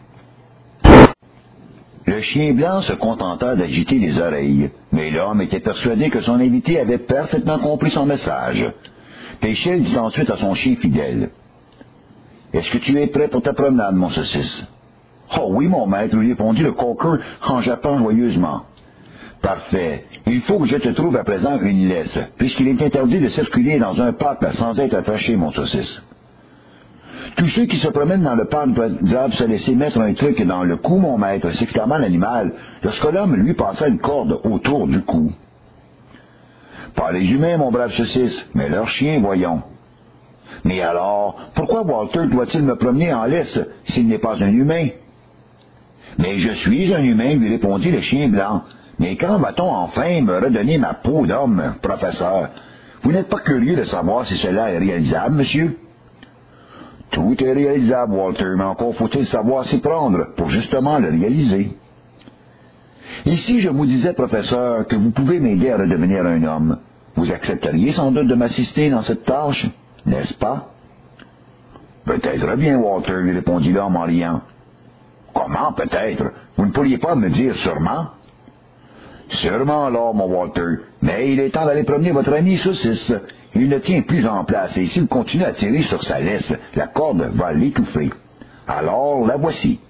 Le chien blanc se contenta d'agiter les oreilles, mais l'homme était persuadé que son invité avait parfaitement compris son message. Péchiel dit ensuite à son chien fidèle. « Est-ce que tu es prêt pour ta promenade, mon Saucisse? »« Oh oui, mon maître, lui répondit le cocker en jappant joyeusement. »« Parfait. Il faut que je te trouve à présent une laisse, puisqu'il est interdit de circuler dans un parc sans être attaché, mon Saucisse. » Tous ceux qui se promènent dans le parc doivent se laisser mettre un truc dans le cou, mon maître, s'exclama l'animal, lorsque l'homme lui passa une corde autour du cou. Pas les humains, mon brave Saucisse, mais leurs chiens, voyons. Mais alors, pourquoi Walter doit-il me promener en laisse s'il n'est pas un humain? Mais je suis un humain, lui répondit le chien blanc. Mais quand va-t-on enfin me redonner ma peau d'homme, professeur? Vous n'êtes pas curieux de savoir si cela est réalisable, monsieur? Tout est réalisable, Walter, mais encore faut-il savoir s'y prendre pour justement le réaliser. Et si je vous disais, professeur, que vous pouvez m'aider à redevenir un homme, vous accepteriez sans doute de m'assister dans cette tâche, n'est-ce pas? Peut-être bien, Walter, lui répondit l'homme en riant. Comment, peut-être? Vous ne pourriez pas me dire sûrement? Sûrement alors, mon Walter, mais il est temps d'aller promener votre ami Saucisse. Il ne tient plus en place, et s'il continue à tirer sur sa laisse, la corde va l'étouffer. Alors, la voici.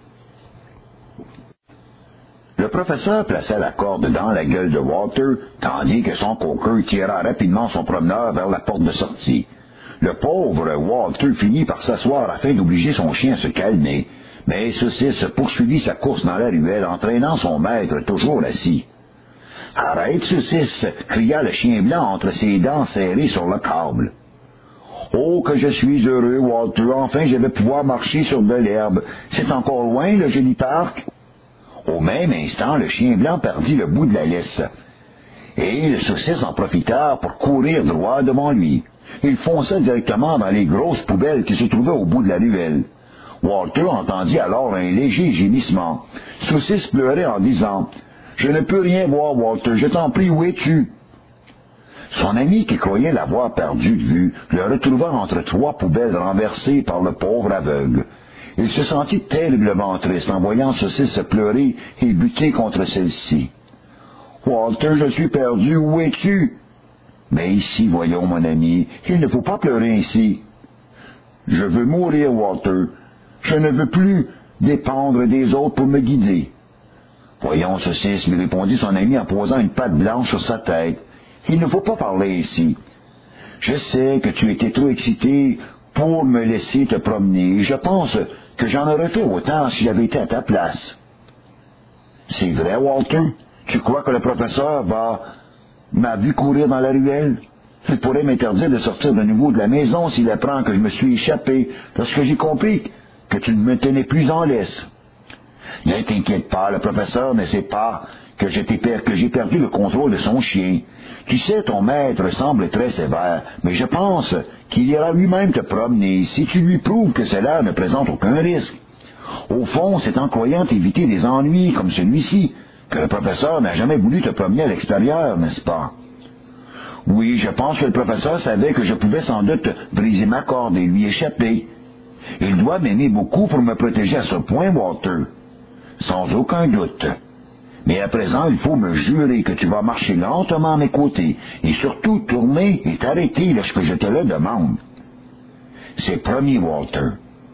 Le professeur plaça la corde dans la gueule de Walter, tandis que son coqueur tira rapidement son promeneur vers la porte de sortie. Le pauvre Walter finit par s'asseoir afin d'obliger son chien à se calmer, mais Saucisse poursuivit sa course dans la ruelle, entraînant son maître toujours assis. « Arrête, Saucisse !» cria le chien blanc entre ses dents serrées sur le câble. « Oh, que je suis heureux, Walter! Enfin, je vais pouvoir marcher sur de l'herbe. C'est encore loin, le joli parc? » Au même instant, le chien blanc perdit le bout de la laisse, et le Saucisse en profita pour courir droit devant lui. Il fonça directement dans les grosses poubelles qui se trouvaient au bout de la ruelle. Walter entendit alors un léger gémissement. Saucisse pleurait en disant « Je ne peux rien voir, Walter, je t'en prie, où es-tu? » Son ami, qui croyait l'avoir perdu de vue, le retrouva entre trois poubelles renversées par le pauvre aveugle. Il se sentit terriblement triste en voyant Saucisse pleurer et buter contre celle-ci. « Walter, je suis perdu, où es-tu? »« Mais ici, voyons, mon ami, il ne faut pas pleurer ainsi. » Je veux mourir, Walter. Je ne veux plus dépendre des autres pour me guider. Voyons, Saucisse, lui répondit son ami en posant une patte blanche sur sa tête. Il ne faut pas parler ici. Je sais que tu étais trop excité pour me laisser te promener. Je pense que j'en aurais fait autant si j'avais été à ta place. C'est vrai, Walter? Tu crois que le professeur va... m'a vu courir dans la ruelle? Il pourrait m'interdire de sortir de nouveau de la maison s'il apprend que je me suis échappé lorsque j'ai compris que tu ne me tenais plus en laisse. Ne t'inquiète pas, le professeur ne sait pas que, je t'ai per- que j'ai perdu le contrôle de son chien. Tu sais, ton maître semble très sévère, mais je pense qu'il ira lui-même te promener si tu lui prouves que cela ne présente aucun risque. Au fond, c'est en croyant éviter des ennuis comme celui-ci que le professeur n'a jamais voulu te promener à l'extérieur, n'est-ce pas? Oui, je pense que le professeur savait que je pouvais sans doute briser ma corde et lui échapper. Il doit m'aimer beaucoup pour me protéger à ce point, Walter. Sans aucun doute. Mais à présent, il faut me jurer que tu vas marcher lentement à mes côtés, et surtout tourner et t'arrêter lorsque je te le demande. C'est promis, Walter.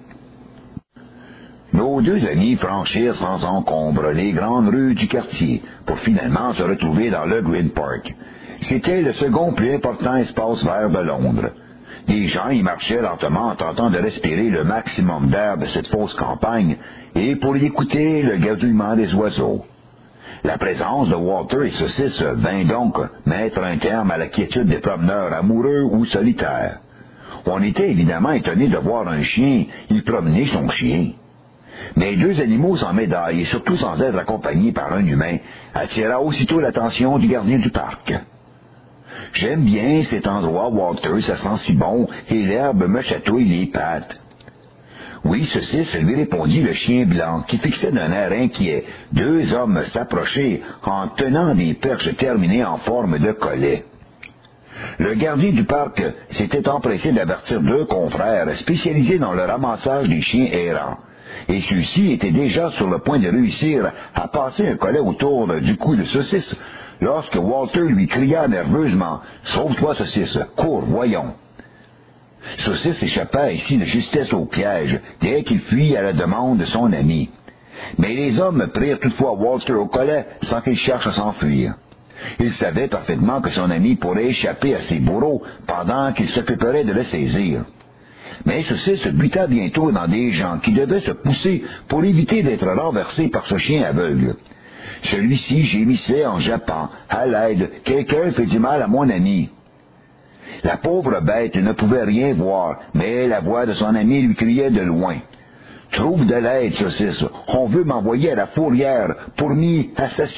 Nos deux amis franchirent sans encombre les grandes rues du quartier, pour finalement se retrouver dans le Green Park. C'était le second plus important espace vert de Londres. Les gens y marchaient lentement en tentant de respirer le maximum d'air de cette fausse campagne et pour y écouter le gazouillement des oiseaux. La présence de Walter et Saucisse vint donc mettre un terme à la quiétude des promeneurs amoureux ou solitaires. On était évidemment étonné de voir un chien y promener son chien. Mais deux animaux sans médaille, et surtout sans être accompagnés par un humain, attira aussitôt l'attention du gardien du parc. « J'aime bien cet endroit, Walter, ça sent si bon, et l'herbe me chatouille les pattes. » « Oui, Saucisse, lui répondit le chien blanc, qui fixait d'un air inquiet. Deux hommes s'approchaient en tenant des perches terminées en forme de collet. Le gardien du parc s'était empressé d'avertir deux confrères spécialisés dans le ramassage des chiens errants, et ceux-ci étaient déjà sur le point de réussir à passer un collet autour du cou de Saucisse, lorsque Walter lui cria nerveusement « Sauve-toi, Saucisse, cours, voyons !» Saucisse échappa ici de justesse au piège, dès qu'il fuit à la demande de son ami. Mais les hommes prirent toutefois Walter au collet sans qu'il cherche à s'enfuir. Il savait parfaitement que son ami pourrait échapper à ses bourreaux pendant qu'il s'occuperait de le saisir. Mais Saucisse buta bientôt dans des gens qui devaient se pousser pour éviter d'être renversés par ce chien aveugle. Celui-ci gémissait en jappant « À l'aide, quelqu'un fait du mal à mon ami !» La pauvre bête ne pouvait rien voir, mais la voix de son ami lui criait de loin. « Trouve de l'aide, Saucisse, on veut m'envoyer à la fourrière pour m'y assassiner. »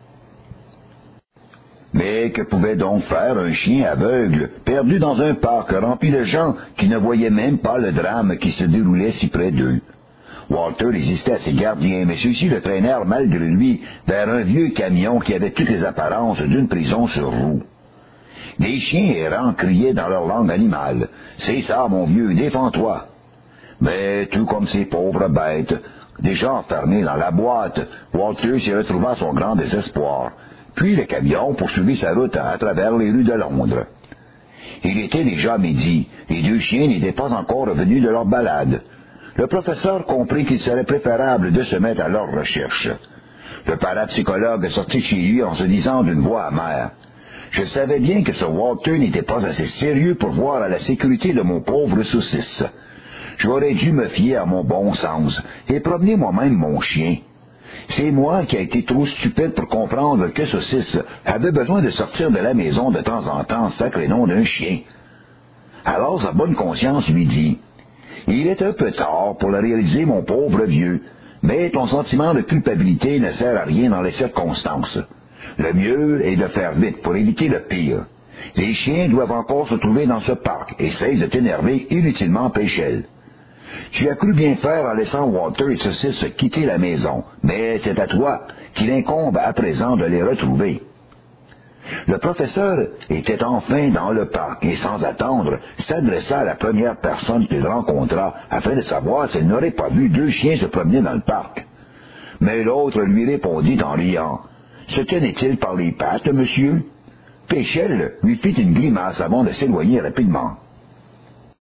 Mais que pouvait donc faire un chien aveugle, perdu dans un parc rempli de gens qui ne voyaient même pas le drame qui se déroulait si près d'eux? Walter résistait à ses gardiens, mais ceux-ci le traînèrent malgré lui vers un vieux camion qui avait toutes les apparences d'une prison sur roues. Des chiens errants criaient dans leur langue animale. « C'est ça, mon vieux, défends-toi !» Mais tout comme ces pauvres bêtes, déjà enfermées dans la boîte, Walter s'y retrouva à son grand désespoir. Puis le camion poursuivit sa route à travers les rues de Londres. Il était déjà midi. Les deux chiens n'étaient pas encore revenus de leur balade. Le professeur comprit qu'il serait préférable de se mettre à leur recherche. Le parapsychologue sortit de chez lui en se disant d'une voix amère. Je savais bien que ce Walter n'était pas assez sérieux pour voir à la sécurité de mon pauvre Saucisse. J'aurais dû me fier à mon bon sens et promener moi-même mon chien. C'est moi qui ai été trop stupide pour comprendre que Saucisse avait besoin de sortir de la maison de temps en temps, sacré nom d'un chien. Alors sa bonne conscience lui dit, « Il est un peu tard pour le réaliser, mon pauvre vieux, mais ton sentiment de culpabilité ne sert à rien dans les circonstances. Le mieux est de faire vite pour éviter le pire. Les chiens doivent encore se trouver dans ce parc et cessent de t'énerver inutilement, Péchelle. Tu as cru bien faire en laissant Walter et Saucisse quitter la maison, mais c'est à toi qu'il incombe à présent de les retrouver. » Le professeur était enfin dans le parc et, sans attendre, s'adressa à la première personne qu'il rencontra afin de savoir s'il n'aurait pas vu deux chiens se promener dans le parc. Mais l'autre lui répondit en riant. « Se tenait-il par les pattes, monsieur? » Péchelle lui fit une grimace avant de s'éloigner rapidement.